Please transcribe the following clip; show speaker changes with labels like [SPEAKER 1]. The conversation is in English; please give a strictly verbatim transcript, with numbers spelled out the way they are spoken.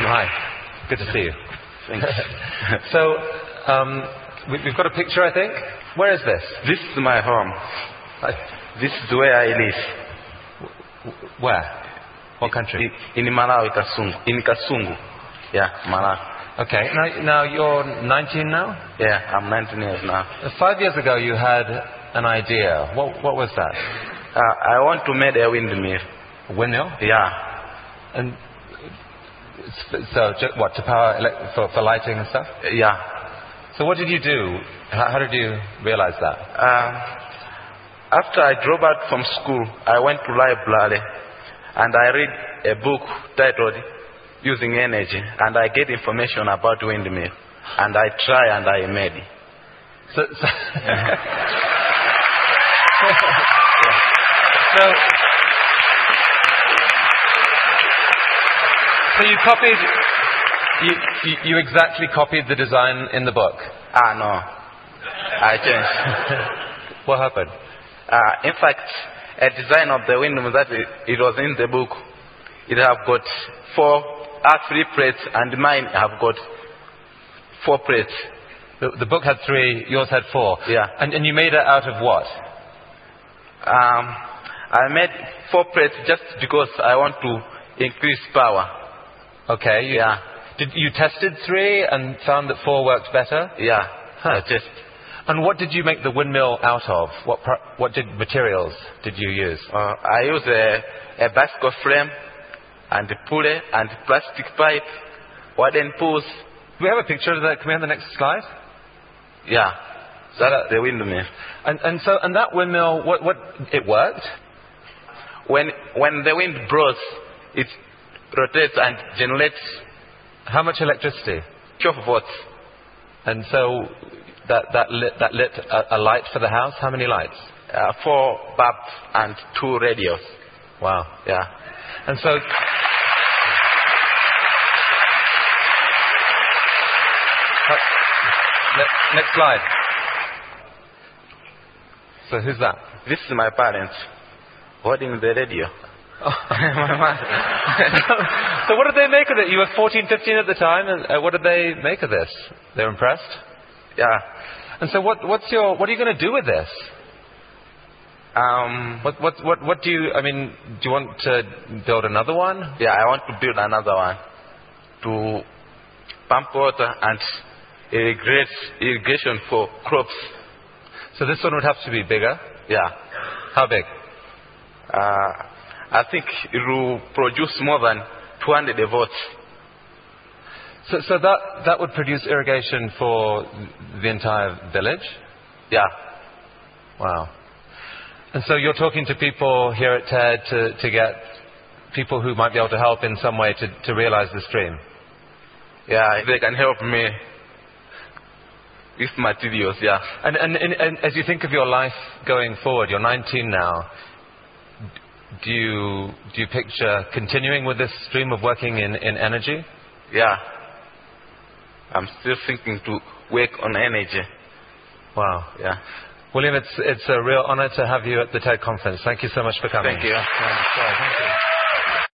[SPEAKER 1] Hi. Good to see you.
[SPEAKER 2] Thanks.
[SPEAKER 1] So, um, we, we've got a picture, I think. Where is this?
[SPEAKER 2] This is my home.
[SPEAKER 1] Uh,
[SPEAKER 2] This is where I live.
[SPEAKER 1] where? What country?
[SPEAKER 2] In, in Malawi, Kasungu. In Kasungu. Yeah, Malawi.
[SPEAKER 1] Okay. Now, now you're nineteen now?
[SPEAKER 2] Yeah, I'm nineteen years now.
[SPEAKER 1] Uh, Five years ago, you had an idea. What, what was that?
[SPEAKER 2] Uh, I want to make a windmill.
[SPEAKER 1] A windmill?
[SPEAKER 2] Yeah.
[SPEAKER 1] And s- so, ju- what, to power elect- for, for lighting and stuff?
[SPEAKER 2] Yeah.
[SPEAKER 1] So, what did you do? How, how did you realize that?
[SPEAKER 2] Uh, after I drove out from school, I went to library and I read a book titled Using Energy, and I get information about windmill, and I try and I made it.
[SPEAKER 1] So, so, so, so you copied, you, you, you exactly copied the design in the book.
[SPEAKER 2] Ah, no. I changed.
[SPEAKER 1] What happened?
[SPEAKER 2] Uh, in fact, a design of the windmill that it, it was in the book, it have got four, uh, three plates, and mine have got four plates.
[SPEAKER 1] The, the book had three, yours had four.
[SPEAKER 2] Yeah.
[SPEAKER 1] And, and you made it out of what?
[SPEAKER 2] Um, I made four plates just because I want to increase power.
[SPEAKER 1] Okay. You,
[SPEAKER 2] Yeah.
[SPEAKER 1] Did you tested three and found that four worked better?
[SPEAKER 2] Yeah.
[SPEAKER 1] Huh.
[SPEAKER 2] I just,
[SPEAKER 1] And what did you make the windmill out of? What pro- what did materials did you use?
[SPEAKER 2] uh, I use a, a bicycle frame and a pulley and plastic pipe, wooden poles.
[SPEAKER 1] Do we have a picture of that? Can we have the next slide?
[SPEAKER 2] Yeah.
[SPEAKER 1] So
[SPEAKER 2] That's
[SPEAKER 1] that-
[SPEAKER 2] the windmill.
[SPEAKER 1] And and so and that windmill, what what it worked?
[SPEAKER 2] When when the wind blows, it rotates and generates
[SPEAKER 1] How much electricity?
[SPEAKER 2] twelve volts.
[SPEAKER 1] And so that that lit that lit a, a light for the house. How many lights?
[SPEAKER 2] Uh, four bulbs and two radios.
[SPEAKER 1] Wow.
[SPEAKER 2] Yeah.
[SPEAKER 1] And so. Uh, ne- next slide. So who's that?
[SPEAKER 2] This is my parents holding the radio. My mother.
[SPEAKER 1] So what did they make of it? You were fourteen, fifteen at the time, and uh, what did they make of this? They're impressed.
[SPEAKER 2] Yeah.
[SPEAKER 1] And so what? What's your? What are you going to do with this?
[SPEAKER 2] Um.
[SPEAKER 1] What? What? What? What do you? I mean, do you want to build another one?
[SPEAKER 2] Yeah, I want to build another one to pump water and irrigate irrigation for crops.
[SPEAKER 1] So this one would have to be bigger.
[SPEAKER 2] Yeah.
[SPEAKER 1] How big?
[SPEAKER 2] Uh, I think it will produce more than two hundred volts.
[SPEAKER 1] So, so that that would produce irrigation for the entire village.
[SPEAKER 2] Yeah.
[SPEAKER 1] Wow. And so you're talking to people here at TED to, to get people who might be able to help in some way to, to realize this dream.
[SPEAKER 2] Yeah, if they can help me with materials, yeah.
[SPEAKER 1] And, and, and, and as you think of your life going forward, you're nineteen now. Do you do you picture continuing with this stream of working in, in energy?
[SPEAKER 2] Yeah. I'm still thinking to work on energy.
[SPEAKER 1] Wow.
[SPEAKER 2] Yeah.
[SPEAKER 1] William, it's it's a real honor to have you at the TED conference. Thank you so much for coming.
[SPEAKER 2] Thank you.
[SPEAKER 1] Yeah, sorry, thank you.